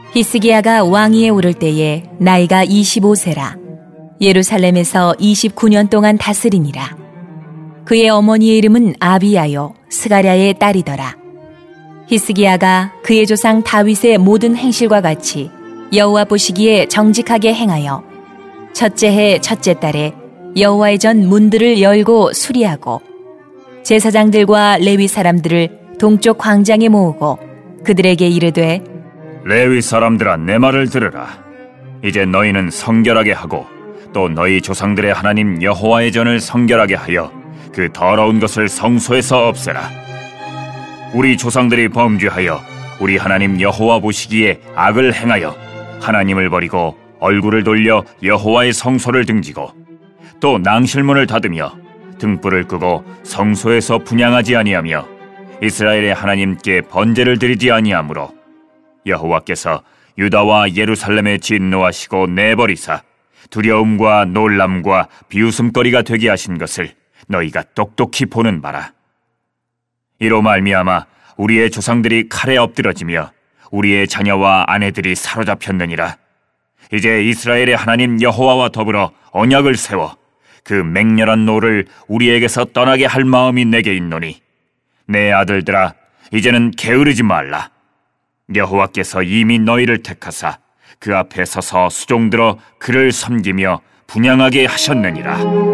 히스기야가 왕위에 오를 때에 나이가 25세라. 예루살렘에서 29년 동안 다스리니라. 그의 어머니의 이름은 아비야요 스가랴의 딸이더라. 히스기야가 그의 조상 다윗의 모든 행실과 같이 여호와 보시기에 정직하게 행하여 첫째 해 첫째 달에 여호와의 전 문들을 열고 수리하고 제사장들과 레위 사람들을 동쪽 광장에 모으고 그들에게 이르되 레위 사람들아, 내 말을 들으라. 이제 너희는 성결하게 하고 또 너희 조상들의 하나님 여호와의 전을 성결하게 하여 그 더러운 것을 성소에서 없애라. 우리 조상들이 범죄하여 우리 하나님 여호와 보시기에 악을 행하여 하나님을 버리고 얼굴을 돌려 여호와의 성소를 등지고 또 낭실문을 닫으며 등불을 끄고 성소에서 분향하지 아니하며 이스라엘의 하나님께 번제를 드리지 아니하므로 여호와께서 유다와 예루살렘에 진노하시고 내버리사 두려움과 놀람과 비웃음거리가 되게 하신 것을 너희가 똑똑히 보는 바라. 이로 말미암아 우리의 조상들이 칼에 엎드러지며 우리의 자녀와 아내들이 사로잡혔느니라. 이제 이스라엘의 하나님 여호와와 더불어 언약을 세워 그 맹렬한 노를 우리에게서 떠나게 할 마음이 내게 있노니 내 아들들아, 이제는 게으르지 말라. 여호와께서 이미 너희를 택하사 그 앞에 서서 수종들어 그를 섬기며 분향하게 하셨느니라.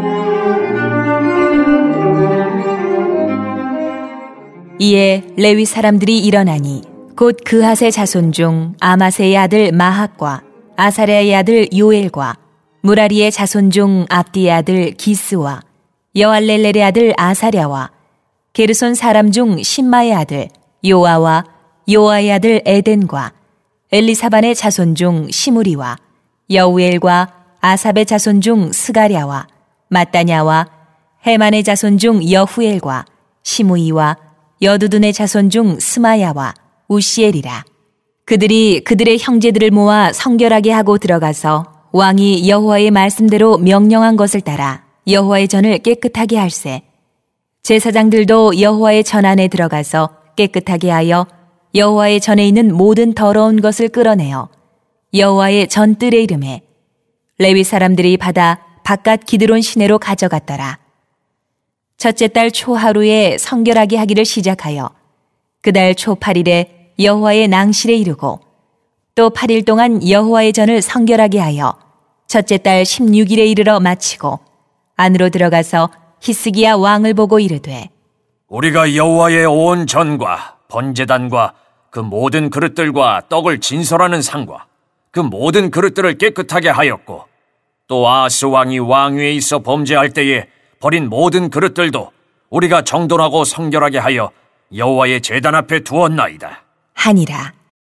이에 레위 사람들이 일어나니 곧 그핫의 자손 중 아마세의 아들 마학과 아사랴의 아들 요엘과 무라리의 자손 중 압디의 아들 기스와 여알렐렐의 아들 아사랴와 게르손 사람 중 심마의 아들 요아와 요아의 아들 에덴과 엘리사반의 자손 중 시므리와 여우엘과 아삽의 자손 중 스가랴와 마따냐와 헤만의 자손 중 여후엘과 시므이와 여두둔의 자손 중 스마야와 우시엘이라. 그들이 그들의 형제들을 모아 성결하게 하고 들어가서 왕이 여호와의 말씀대로 명령한 것을 따라 여호와의 전을 깨끗하게 할세. 제사장들도 여호와의 전 안에 들어가서 깨끗하게 하여 여호와의 전에 있는 모든 더러운 것을 끌어내어 여호와의 전뜰에 이름에 레위 사람들이 받아 바깥 기드론 시내로 가져갔더라. 첫째 달 초하루에 성결하게 하기를 시작하여 그달 초 8일에 여호와의 낭실에 이르고 또 8일 동안 여호와의 전을 성결하게 하여 첫째 달 16일에 이르러 마치고 안으로 들어가서 히스기야 왕을 보고 이르되 우리가 여호와의 온 전과 번제단과 그 모든 그릇들과 떡을 진설하는 상과 그 모든 그릇들을 깨끗하게 하였고 또 아하스 왕이 왕위에 있어 범죄할 때에 버린 모든 그릇들도 우리가 정돈하고 성결하게 하여 여호와의 제단 앞에 두었나이다 하니라.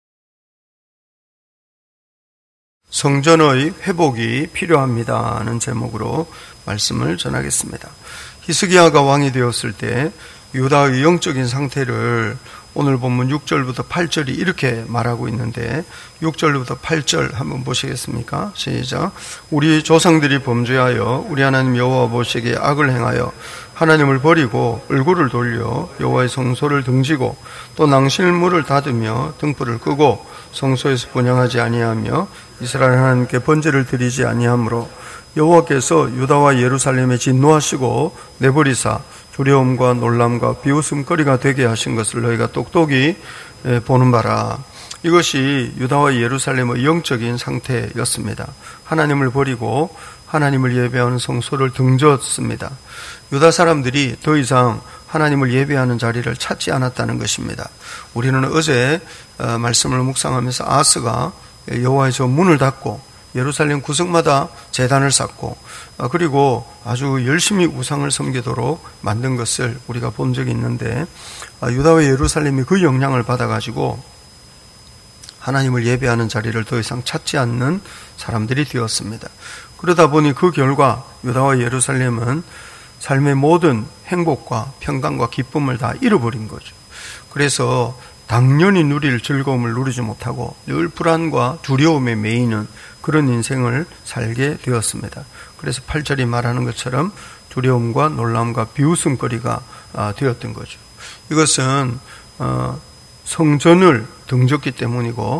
성전의 회복이 필요합니다는 제목으로 말씀을 전하겠습니다. 히스기야가 왕이 되었을 때 유다의 영적인 상태를 오늘 본문 6절부터 8절이 이렇게 말하고 있는데 6절부터 8절 한번 보시겠습니까? 시작. 우리 조상들이 범죄하여 우리 하나님 여호와 보시기에 악을 행하여 하나님을 버리고 얼굴을 돌려 여호와의 성소를 등지고 또 낭실문을 닫으며 등불을 끄고 성소에서 분향하지 아니하며 이스라엘 하나님께 번제를 드리지 아니하므로 여호와께서 유다와 예루살렘에 진노하시고 내버리사 두려움과 놀람과 비웃음거리가 되게 하신 것을 너희가 똑똑히 보는 바라. 이것이 유다와 예루살렘의 영적인 상태였습니다. 하나님을 버리고 하나님을 예배하는 성소를 등졌습니다. 유다 사람들이 더 이상 하나님을 예배하는 자리를 찾지 않았다는 것입니다. 우리는 어제 말씀을 묵상하면서 아하스가 여호와의 전 문을 닫고 예루살렘 구석마다 제단을 쌓고 그리고 아주 열심히 우상을 섬기도록 만든 것을 우리가 본 적이 있는데 유다와 예루살렘이 그 영향을 받아가지고 하나님을 예배하는 자리를 더 이상 찾지 않는 사람들이 되었습니다. 그러다 보니 그 결과 유다와 예루살렘은 삶의 모든 행복과 평강과 기쁨을 다 잃어버린 거죠. 그래서 당연히 누릴 즐거움을 누리지 못하고 늘 불안과 두려움에 매이는 그런 인생을 살게 되었습니다. 그래서 8절이 말하는 것처럼 두려움과 놀람과 비웃음거리가 되었던 거죠. 이것은 성전을 등졌기 때문이고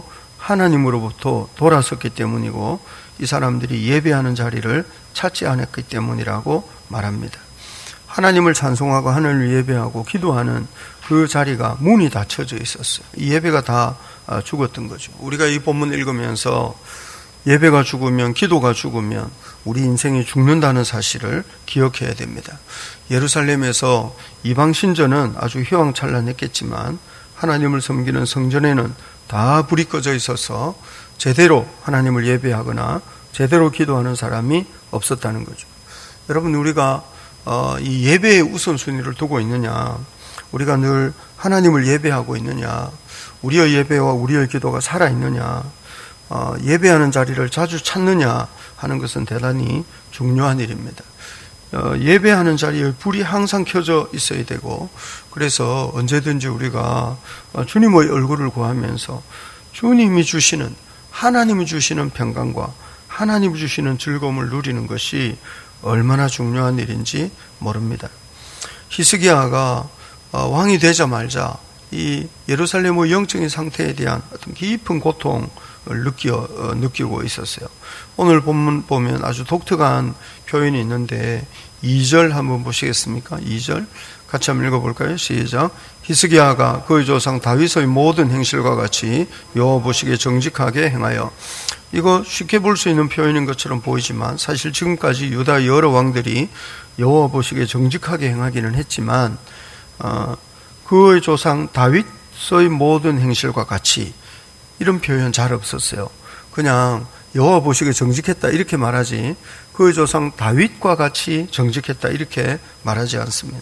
하나님으로부터 돌아섰기 때문이고 이 사람들이 예배하는 자리를 찾지 않았기 때문이라고 말합니다. 하나님을 찬송하고 하나님을 예배하고 기도하는 그 자리가 문이 닫혀져 있었어요. 이 예배가 다 죽었던 거죠. 우리가 이 본문 읽으면서 예배가 죽으면, 기도가 죽으면 우리 인생이 죽는다는 사실을 기억해야 됩니다. 예루살렘에서 이방 신전은 아주 휘황찬란했겠지만 하나님을 섬기는 성전에는 다 불이 꺼져 있어서 제대로 하나님을 예배하거나 제대로 기도하는 사람이 없었다는 거죠. 여러분, 우리가 이 예배의 우선순위를 두고 있느냐, 우리가 늘 하나님을 예배하고 있느냐, 우리의 예배와 우리의 기도가 살아있느냐, 예배하는 자리를 자주 찾느냐 하는 것은 대단히 중요한 일입니다. 예배하는 자리에 불이 항상 켜져 있어야 되고, 그래서 언제든지 우리가 주님의 얼굴을 구하면서 주님이 주시는, 하나님이 주시는 평강과 하나님이 주시는 즐거움을 누리는 것이 얼마나 중요한 일인지 모릅니다. 히스기야가 왕이 되자마자 이 예루살렘의 영적인 상태에 대한 어떤 깊은 고통을 느끼고 있었어요. 오늘 본문 보면 아주 독특한 표현이 있는데 2절 한번 보시겠습니까? 2절 같이 한번 읽어볼까요? 시작. 히스기야가 그의 조상 다윗의 모든 행실과 같이 여호와 보시기에 정직하게 행하여. 이거 쉽게 볼 수 있는 표현인 것처럼 보이지만 사실 지금까지 유다 여러 왕들이 여호와 보시기에 정직하게 행하기는 했지만 그의 조상 다윗의 모든 행실과 같이 이런 표현 잘 없었어요. 그냥 여호와 보시기에 정직했다 이렇게 말하지 그의 조상 다윗과 같이 정직했다 이렇게 말하지 않습니다.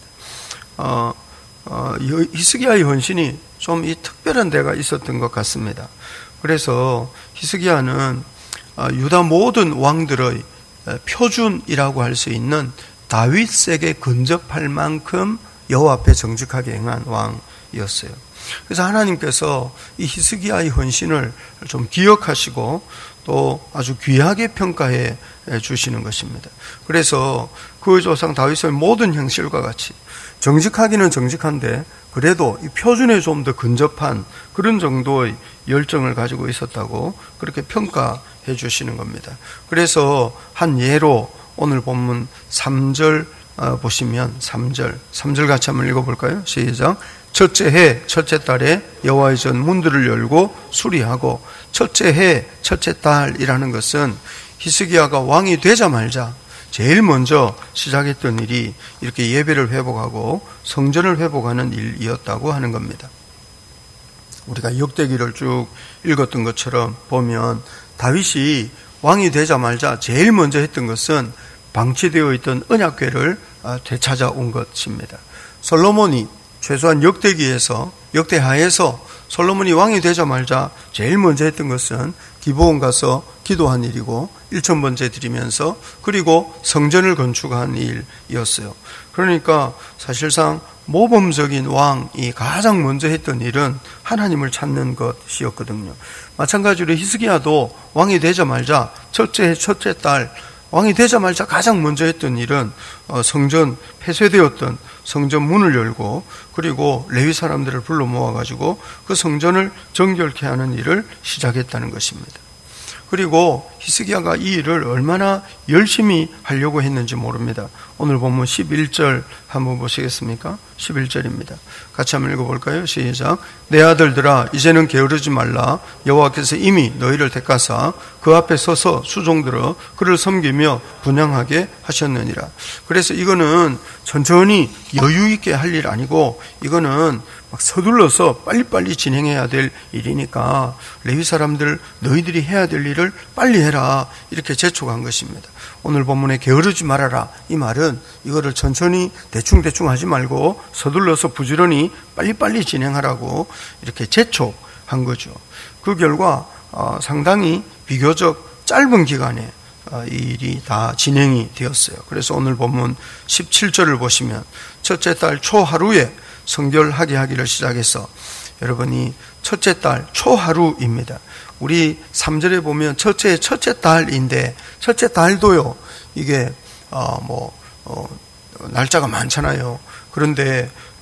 히스기야의 헌신이 좀 이 특별한 데가 있었던 것 같습니다. 그래서 히스기야는 유다 모든 왕들의 표준이라고 할 수 있는 다윗에게 근접할 만큼 여호와 앞에 정직하게 행한 왕이었어요. 그래서 하나님께서 이 히스기야의 헌신을 좀 기억하시고 또 아주 귀하게 평가해 주시는 것입니다. 그래서 그의 조상 다윗의 모든 행실과 같이 정직하기는 정직한데 그래도 이 표준에 좀 더 근접한 그런 정도의 열정을 가지고 있었다고 그렇게 평가해 주시는 겁니다. 그래서 한 예로 오늘 본문 3절 보시면 3절 같이 한번 읽어볼까요? 시작. 첫째 해 첫째 달에 여호와의 전 문들을 열고 수리하고. 첫째 해 첫째 달이라는 것은 히스기야가 왕이 되자마자 제일 먼저 시작했던 일이 이렇게 예배를 회복하고 성전을 회복하는 일이었다고 하는 겁니다. 우리가 역대기를 쭉 읽었던 것처럼 보면 다윗이 왕이 되자마자 제일 먼저 했던 것은 방치되어 있던 언약궤를 되찾아온 것입니다. 솔로몬이 최소한 역대하에서 솔로몬이 왕이 되자마자 제일 먼저 했던 것은 기브온 가서 기도한 일이고 1,000번째 드리면서 그리고 성전을 건축한 일이었어요. 그러니까 사실상 모범적인 왕이 가장 먼저 했던 일은 하나님을 찾는 것이었거든요. 마찬가지로 히스기야도 왕이 되자마자 첫째 해 첫째 달 왕이 되자마자 가장 먼저 했던 일은 성전 폐쇄되었던 성전 문을 열고 그리고 레위 사람들을 불러 모아가지고 그 성전을 정결케 하는 일을 시작했다는 것입니다. 그리고 히스기야가 이 일을 얼마나 열심히 하려고 했는지 모릅니다. 오늘 본문 11절 한번 보시겠습니까? 11절입니다. 같이 한번 읽어볼까요? 시작. 내 아들들아 이제는 게으르지 말라. 여호와께서 이미 너희를 택하사 그 앞에 서서 수종들어 그를 섬기며 분향하게 하셨느니라. 그래서 이거는 천천히 여유 있게 할 일 아니고 이거는 막 서둘러서 빨리빨리 진행해야 될 일이니까 레위 사람들 너희들이 해야 될 일을 빨리 해라 이렇게 재촉한 것입니다. 오늘 본문에 게으르지 말아라 이 말은 이거를 천천히 대충 하지 말고 서둘러서 부지런히 빨리빨리 진행하라고 이렇게 재촉한 거죠. 그 결과 상당히 비교적 짧은 기간에 이 일이 다 진행이 되었어요. 그래서 오늘 본문 17절을 보시면 첫째 달 초하루에 성결하게 하기를 시작해서 여러분이 첫째 달 초하루입니다. 우리 3절에 보면 첫째 달인데 첫째 달도요 이게 날짜가 많잖아요. 그런데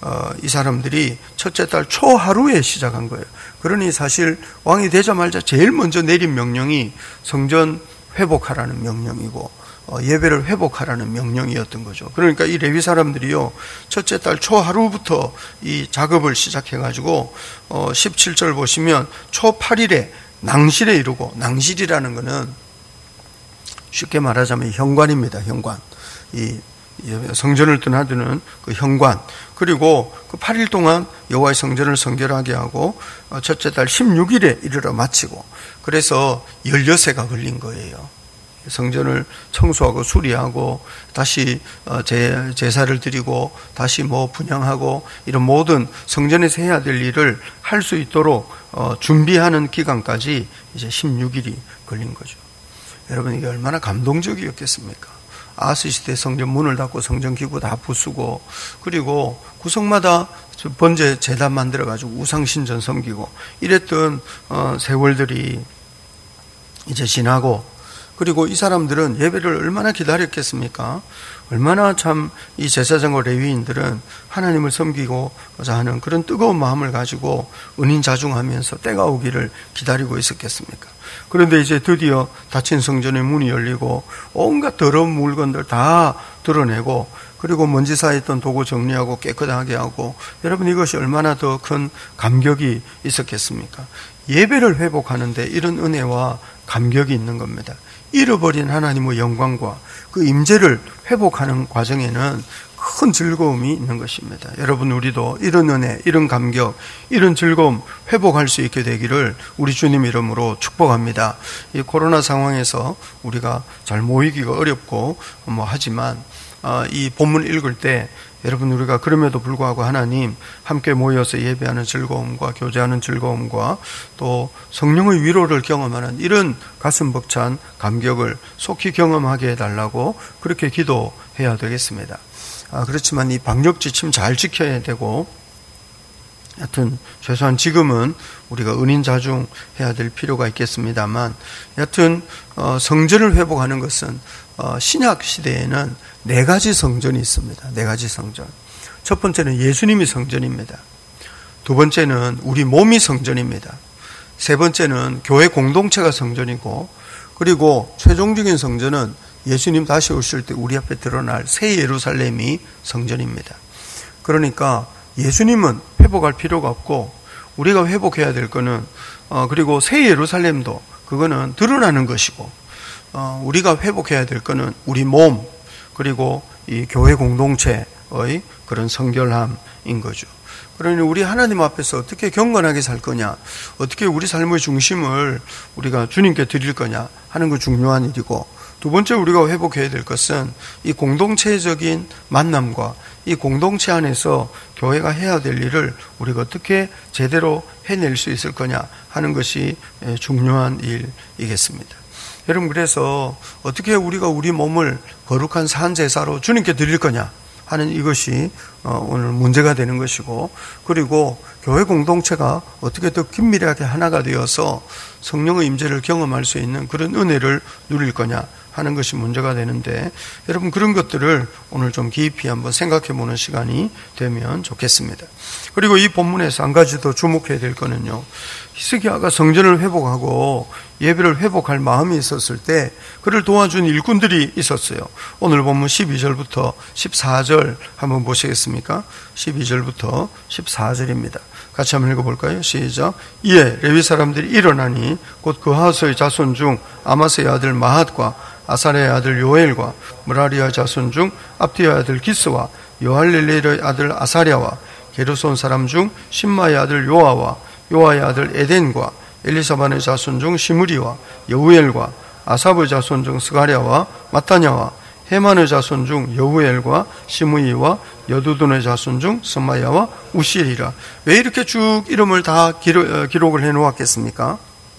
이 사람들이 첫째 달 초하루에 시작한 거예요. 그러니 사실 왕이 되자마자 제일 먼저 내린 명령이 성전 회복하라는 명령이고 예배를 회복하라는 명령이었던 거죠. 그러니까 이 레위 사람들이요, 첫째 달 초하루부터 이 작업을 시작해가지고 17절 보시면 초 8일에 낭실에 이르고, 낭실이라는 거는 쉽게 말하자면 현관입니다. 현관. 이 성전을 드나드는 그 현관. 그리고 그 8일 동안 여호와의 성전을 성결하게 하고 첫째 달 16일에 이르러 마치고, 그래서 16해가 걸린 거예요. 성전을 청소하고 수리하고 다시 제사를 드리고 다시 분향하고 이런 모든 성전에서 해야 될 일을 할 수 있도록 준비하는 기간까지 이제 16일이 걸린 거죠. 여러분, 이게 얼마나 감동적이었겠습니까? 아하스 시대 성전 문을 닫고 성전 기구 다 부수고, 그리고 구석마다 번제 제단 만들어가지고 우상신전 섬기고 이랬던 세월들이 이제 지나고, 그리고 이 사람들은 예배를 얼마나 기다렸겠습니까? 얼마나 참 이 제사장과 레위인들은 하나님을 섬기고자 하는 그런 뜨거운 마음을 가지고 은인자중하면서 때가 오기를 기다리고 있었겠습니까? 그런데 이제 드디어 닫힌 성전의 문이 열리고 온갖 더러운 물건들 다 드러내고, 그리고 먼지 쌓였던 도구 정리하고 깨끗하게 하고, 여러분, 이것이 얼마나 더 큰 감격이 있었겠습니까? 예배를 회복하는데 이런 은혜와 감격이 있는 겁니다. 잃어버린 하나님의 영광과 그 임재를 회복하는 과정에는 큰 즐거움이 있는 것입니다. 여러분, 우리도 이런 은혜, 이런 감격, 이런 즐거움 회복할 수 있게 되기를 우리 주님 이름으로 축복합니다. 이 코로나 상황에서 우리가 잘 모이기가 어렵고 하지만 이 본문 읽을 때 여러분, 우리가 그럼에도 불구하고 하나님 함께 모여서 예배하는 즐거움과 교제하는 즐거움과 또 성령의 위로를 경험하는 이런 가슴 벅찬 감격을 속히 경험하게 해달라고 그렇게 기도해야 되겠습니다. 그렇지만 이 방역 지침 잘 지켜야 되고, 여하튼 최소한 지금은 우리가 은인자중해야 될 필요가 있겠습니다만, 여하튼 성전을 회복하는 것은 신약 시대에는 4가지 성전이 있습니다. 4가지 성전. 첫 번째는 예수님이 성전입니다. 두 번째는 우리 몸이 성전입니다. 세 번째는 교회 공동체가 성전이고, 그리고 최종적인 성전은 예수님 다시 오실 때 우리 앞에 드러날 새 예루살렘이 성전입니다. 그러니까 예수님은 회복할 필요가 없고, 우리가 회복해야 될 거는 그리고 새 예루살렘도 그거는 드러나는 것이고, 우리가 회복해야 될 거는 우리 몸, 그리고 이 교회 공동체의 그런 성결함인 거죠. 그러니 우리 하나님 앞에서 어떻게 경건하게 살 거냐, 어떻게 우리 삶의 중심을 우리가 주님께 드릴 거냐 하는 거 중요한 일이고, 두 번째 우리가 회복해야 될 것은 이 공동체적인 만남과 이 공동체 안에서 교회가 해야 될 일을 우리가 어떻게 제대로 해낼 수 있을 거냐 하는 것이 중요한 일이겠습니다. 여러분, 그래서 어떻게 우리가 우리 몸을 거룩한 산제사로 주님께 드릴 거냐 하는 이것이 오늘 문제가 되는 것이고, 그리고 교회 공동체가 어떻게 더 긴밀하게 하나가 되어서 성령의 임재를 경험할 수 있는 그런 은혜를 누릴 거냐 하는 것이 문제가 되는데, 여러분, 그런 것들을 오늘 좀 깊이 한번 생각해 보는 시간이 되면 좋겠습니다. 그리고 이 본문에서 한 가지 더 주목해야 될 거는요, 히스기야가 성전을 회복하고 예배를 회복할 마음이 있었을 때 그를 도와준 일꾼들이 있었어요. 오늘 본문 12절부터 14절 한번 보시겠습니까? 12절부터 14절입니다. 같이 한번 읽어볼까요? 시작. 이에 레위 사람들이 일어나니 곧 그하스의 자손 중 아마스의 아들 마핫과 아사랴의 아들 요엘과 무라리아의 자손 중 압디아의 아들 기스와 여할렐레의 아들 아사랴와 게르손 사람 중 심마의 아들 요아와 요아의 아들 에덴과 엘리사반의 자손 중 시므리와 여우엘과 아삽의 자손 중 스가랴와 마타냐와 헤만의 자손 중 여우엘과 시므이와 여두둔의 자손 중 스마야와 우시엘이라. 왜 이렇게 쭉 이름을 다 기록을 해놓았겠습니까?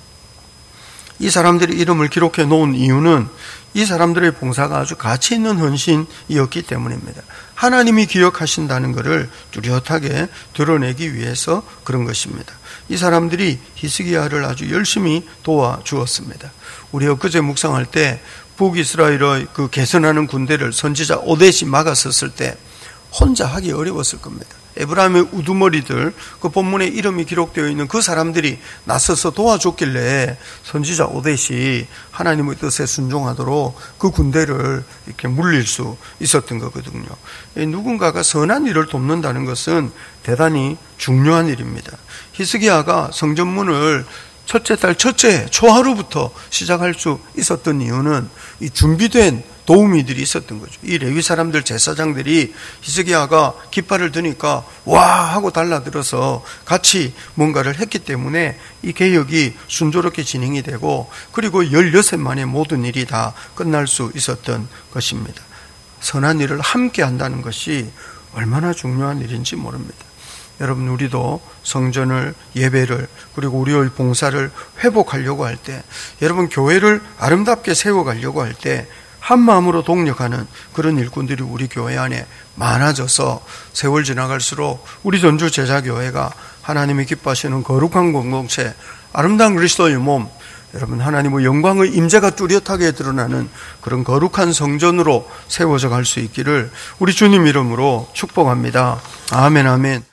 이 사람들의 이름을 기록해 놓은 이유는 이 사람들의 봉사가 아주 가치 있는 헌신이었기 때문입니다. 하나님이 기억하신다는 것을 뚜렷하게 드러내기 위해서 그런 것입니다. 이 사람들이 히스기야를 아주 열심히 도와주었습니다. 우리 엊그제 묵상할 때 북이스라엘의 그 개선하는 군대를 선지자 오뎃이 막았었을 때 혼자 하기 어려웠을 겁니다. 에브라임의 우두머리들, 그 본문에 이름이 기록되어 있는 그 사람들이 나서서 도와줬길래 선지자 오뎃이 하나님의 뜻에 순종하도록 그 군대를 이렇게 물릴 수 있었던 거거든요. 누군가가 선한 일을 돕는다는 것은 대단히 중요한 일입니다. 히스기야가 성전문을 첫째 달 첫째 초하루부터 시작할 수 있었던 이유는 이 준비된 도우미들이 있었던 거죠. 이 레위 사람들 제사장들이 히스기야가 깃발을 드니까 와 하고 달라들어서 같이 뭔가를 했기 때문에 이 개혁이 순조롭게 진행이 되고 그리고 16해 만에 모든 일이 다 끝날 수 있었던 것입니다. 선한 일을 함께 한다는 것이 얼마나 중요한 일인지 모릅니다. 여러분, 우리도 성전을, 예배를, 그리고 우리의 봉사를 회복하려고 할 때, 여러분 교회를 아름답게 세워가려고 할 때 한 마음으로 동력하는 그런 일꾼들이 우리 교회 안에 많아져서 세월 지나갈수록 우리 전주 제자교회가 하나님이 기뻐하시는 거룩한 공동체, 아름다운 그리스도의 몸, 여러분 하나님의 영광의 임재가 뚜렷하게 드러나는 그런 거룩한 성전으로 세워져 갈 수 있기를 우리 주님 이름으로 축복합니다. 아멘, 아멘.